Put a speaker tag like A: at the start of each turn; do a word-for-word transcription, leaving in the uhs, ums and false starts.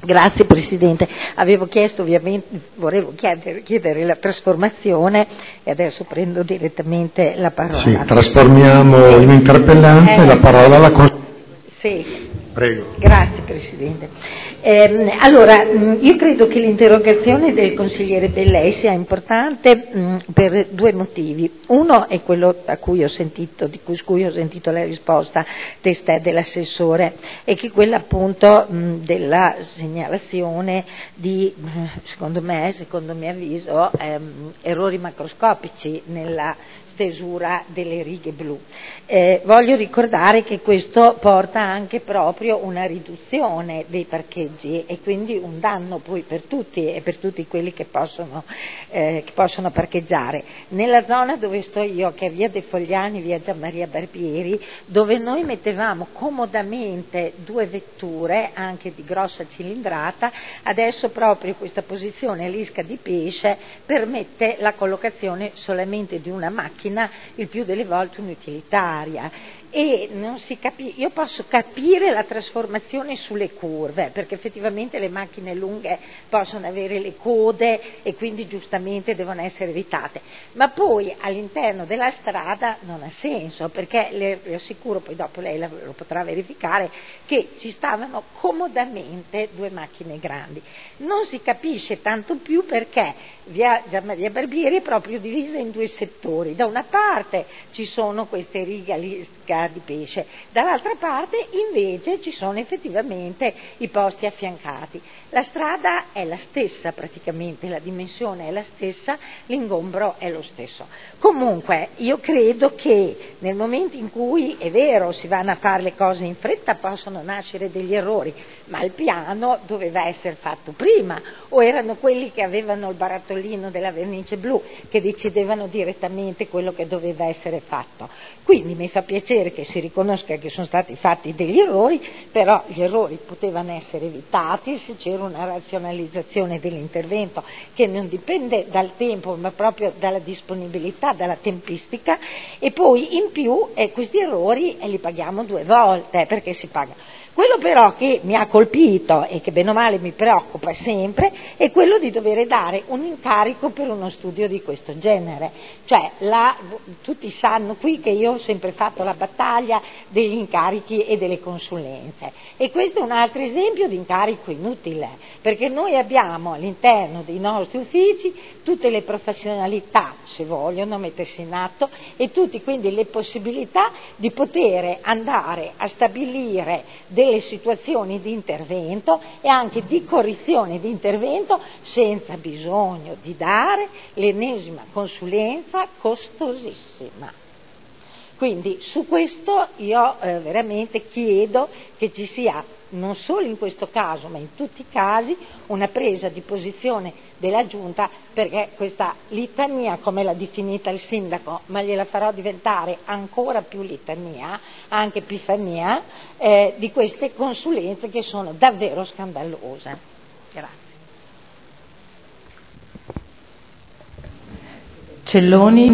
A: Grazie Presidente, avevo chiesto ovviamente, volevo chiedere, chiedere la trasformazione e adesso prendo direttamente la parola.
B: Sì, trasformiamo l'interpellante e eh, la parola alla Consigliera.
A: Sì.
B: Prego.
A: Grazie Presidente. Eh, allora, io credo che l'interrogazione del consigliere Bellei sia importante mh, per due motivi. Uno è quello a cui ho sentito, di cui, cui ho sentito la risposta testè dell'assessore, e che è quella appunto mh, della segnalazione di, secondo me, secondo mio avviso, ehm, errori macroscopici nella stesura delle righe blu. Eh, voglio ricordare che questo porta anche proprio una riduzione dei parcheggi e quindi un danno poi per tutti e per tutti quelli che possono, eh, che possono parcheggiare. Nella zona dove sto io, che è via dei Fogliani, via Gianmaria Barbieri, dove noi mettevamo comodamente due vetture, anche di grossa cilindrata, adesso proprio questa posizione all'Isca di Pesce permette la collocazione solamente di una macchina, il più delle volte un'utilitaria, e non si capi- io posso capire la trasformazione sulle curve, perché effettivamente le macchine lunghe possono avere le code e quindi giustamente devono essere evitate, ma poi all'interno della strada non ha senso, perché le, le assicuro, poi dopo lei la, lo potrà verificare, che ci stavano comodamente due macchine grandi. Non si capisce tanto più perché via Gianmaria Barbieri è proprio divisa in due settori. Da una parte ci sono queste righe all'Isca di Pesce, dall'altra parte invece ci sono effettivamente i posti affiancati. La strada è la stessa praticamente, la dimensione è la stessa, l'ingombro è lo stesso. Comunque io credo che nel momento in cui, è vero, si vanno a fare le cose in fretta, possono nascere degli errori, ma il piano doveva essere fatto prima, o erano quelli che avevano il barattolino della vernice blu che decidevano direttamente quello che doveva essere fatto. Quindi mi fa piacere che si riconosca che sono stati fatti degli errori, però gli errori potevano essere evitati se c'era una razionalizzazione dell'intervento che non dipende dal tempo ma proprio dalla disponibilità, dalla tempistica, e poi in più eh, questi errori eh, li paghiamo due volte, perché si paga. Quello però che mi ha colpito e che bene o male mi preoccupa sempre è quello di dover dare un incarico per uno studio di questo genere. Cioè, la, tutti sanno qui che io ho sempre fatto la battaglia degli incarichi e delle consulenze, e questo è un altro esempio di incarico inutile, perché noi abbiamo all'interno dei nostri uffici tutte le professionalità, se vogliono mettersi in atto, e tutti quindi le possibilità di poter andare a stabilire delle situazioni di intervento e anche di correzione di intervento senza bisogno di dare l'ennesima consulenza costosissima. Quindi su questo io eh, veramente chiedo che ci sia, non solo in questo caso ma in tutti i casi, una presa di posizione della Giunta, perché questa litania, come l'ha definita il sindaco, ma gliela farò diventare ancora più litania, anche epifania, eh, di queste consulenze che sono davvero scandalose. Grazie.
C: Celloni.